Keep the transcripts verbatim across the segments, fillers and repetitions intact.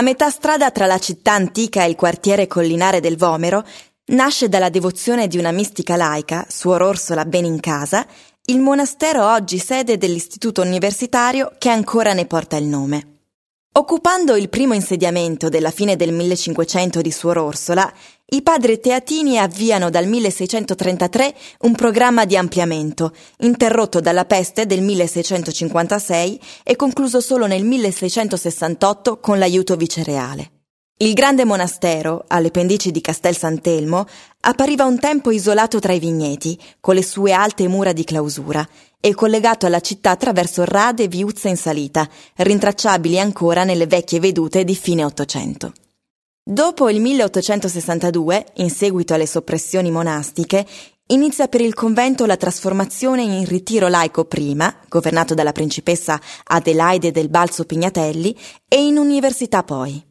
A metà strada tra la città antica e il quartiere collinare del Vomero, nasce dalla devozione di una mistica laica, Suor Orsola Benincasa, il monastero oggi sede dell'istituto universitario che ancora ne porta il nome. Occupando il primo insediamento della fine del millecinquecento di Suor Orsola, i padri teatini avviano dal milleseicentotrentatré un programma di ampliamento, interrotto dalla peste del milleseicentocinquantasei e concluso solo nel milleseicentosessantotto con l'aiuto vicereale. Il grande monastero, alle pendici di Castel Sant'Elmo, appariva un tempo isolato tra i vigneti, con le sue alte mura di clausura, e collegato alla città attraverso rade viuzze in salita, rintracciabili ancora nelle vecchie vedute di fine Ottocento. Dopo il milleottocentosessantadue, in seguito alle soppressioni monastiche, inizia per il convento la trasformazione in ritiro laico prima, governato dalla principessa Adelaide del Balzo Pignatelli, e in università poi.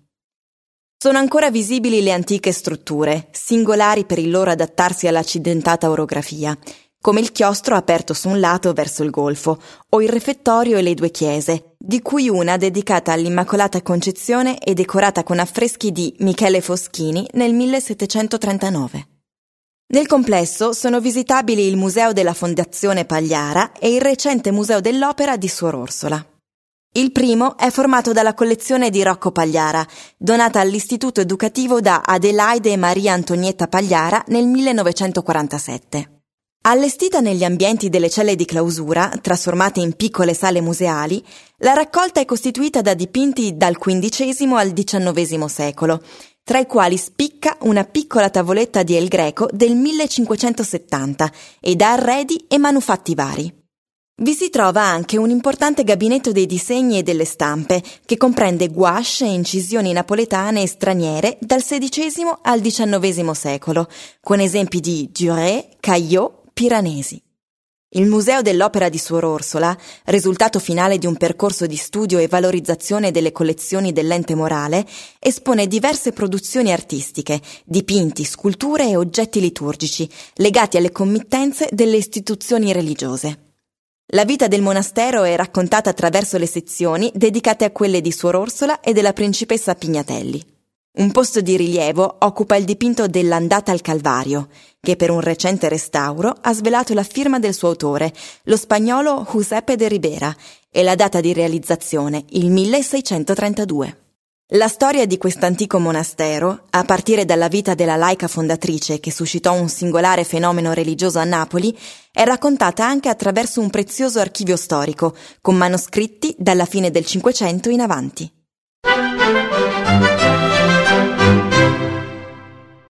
Sono ancora visibili le antiche strutture, singolari per il loro adattarsi all'accidentata orografia, come il chiostro aperto su un lato verso il golfo, o il refettorio e le due chiese, di cui una dedicata all'Immacolata Concezione e decorata con affreschi di Michele Foschini nel millesettecentotrentanove. Nel complesso sono visitabili il Museo della Fondazione Pagliara e il recente Museo dell'Opera di Suor Orsola. Il primo è formato dalla collezione di Rocco Pagliara, donata all'Istituto Educativo da Adelaide e Maria Antonietta Pagliara nel millenovecentoquarantasette. Allestita negli ambienti delle celle di clausura, trasformate in piccole sale museali, la raccolta è costituita da dipinti dal quindicesimo al diciannovesimo secolo, tra i quali spicca una piccola tavoletta di El Greco del millecinquecentosettanta e da arredi e manufatti vari. Vi si trova anche un importante gabinetto dei disegni e delle stampe, che comprende gouache e incisioni napoletane e straniere dal sedicesimo al diciannovesimo secolo, con esempi di Duret, Caillot, Piranesi. Il Museo dell'Opera di Suor Orsola, risultato finale di un percorso di studio e valorizzazione delle collezioni dell'ente morale, espone diverse produzioni artistiche, dipinti, sculture e oggetti liturgici, legati alle committenze delle istituzioni religiose. La vita del monastero è raccontata attraverso le sezioni dedicate a quelle di Suor Orsola e della principessa Pignatelli. Un posto di rilievo occupa il dipinto dell'Andata al Calvario, che per un recente restauro ha svelato la firma del suo autore, lo spagnolo Giuseppe de Ribera, e la data di realizzazione, il milleseicentotrentadue. La storia di quest'antico monastero, a partire dalla vita della laica fondatrice che suscitò un singolare fenomeno religioso a Napoli, è raccontata anche attraverso un prezioso archivio storico, con manoscritti dalla fine del Cinquecento in avanti.